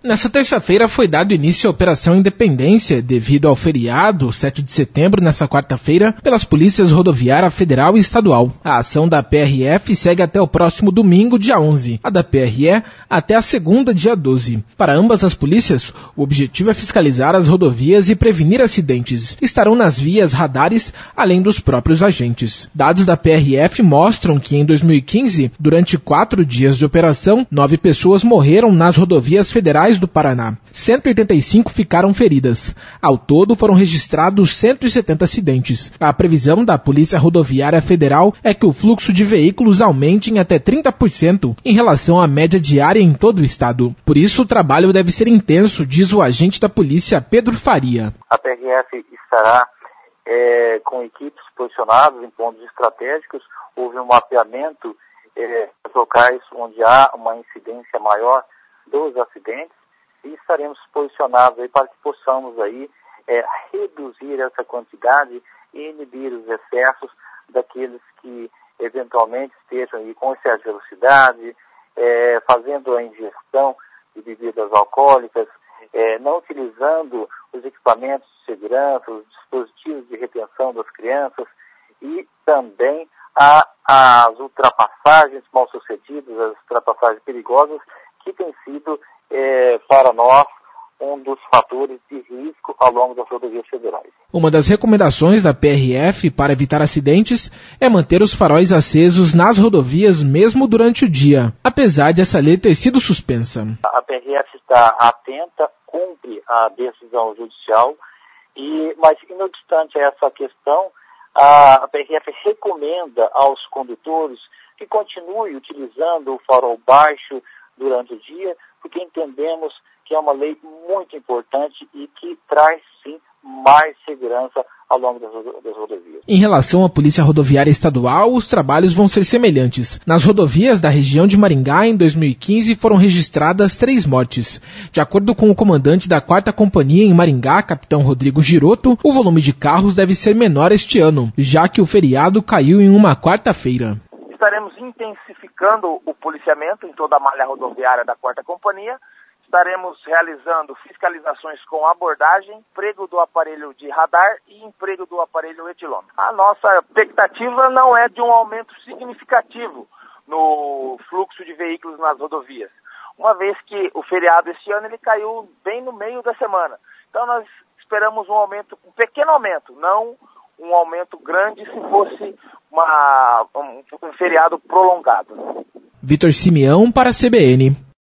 Nessa terça-feira foi dado início à Operação Independência, devido ao feriado, 7 de setembro, nessa quarta-feira, pelas polícias rodoviária federal e estadual. A ação da PRF segue até o próximo domingo, dia 11, a da PRE até a segunda, dia 12. Para ambas as polícias, o objetivo é fiscalizar as rodovias e prevenir acidentes. Estarão nas vias radares, além dos próprios agentes. Dados da PRF mostram que em 2015, durante 4 dias de operação, 9 pessoas morreram nas rodovias federais do Paraná. 185 ficaram feridas. Ao todo, foram registrados 170 acidentes. A previsão da Polícia Rodoviária Federal é que o fluxo de veículos aumente em até 30% em relação à média diária em todo o estado. Por isso, o trabalho deve ser intenso, diz o agente da polícia, Pedro Faria. A PRF estará com equipes posicionadas em pontos estratégicos. Houve um mapeamento dos locais onde há uma incidência maior dos acidentes. E estaremos posicionados aí para que possamos aí reduzir essa quantidade e inibir os excessos daqueles que eventualmente estejam aí com excesso de velocidade, fazendo a ingestão de bebidas alcoólicas, não utilizando os equipamentos de segurança, os dispositivos de retenção das crianças e também as ultrapassagens mal sucedidas, as ultrapassagens perigosas, que tem sido para nós um dos fatores de risco ao longo das rodovias federais. Uma das recomendações da PRF para evitar acidentes é manter os faróis acesos nas rodovias mesmo durante o dia, apesar de essa lei ter sido suspensa. A PRF está atenta, cumpre a decisão judicial, mas não obstante essa questão, a PRF recomenda aos condutores que continuem utilizando o farol baixo durante o dia, porque entendemos que é uma lei muito importante e que traz, sim, mais segurança ao longo das rodovias. Em relação à Polícia Rodoviária Estadual, os trabalhos vão ser semelhantes. Nas rodovias da região de Maringá, em 2015, foram registradas 3 mortes. De acordo com o comandante da 4ª Companhia em Maringá, capitão Rodrigo Giroto, o volume de carros deve ser menor este ano, já que o feriado caiu em uma quarta-feira. Estaremos intensificando o policiamento em toda a malha rodoviária da 4ª Companhia. Estaremos realizando fiscalizações com abordagem, emprego do aparelho de radar e emprego do aparelho etilômetro. A nossa expectativa não é de um aumento significativo no fluxo de veículos nas rodovias, uma vez que o feriado esse ano ele caiu bem no meio da semana. Então nós esperamos um pequeno aumento, não um aumento grande se fosse um feriado prolongado. Vitor Simeão para a CBN.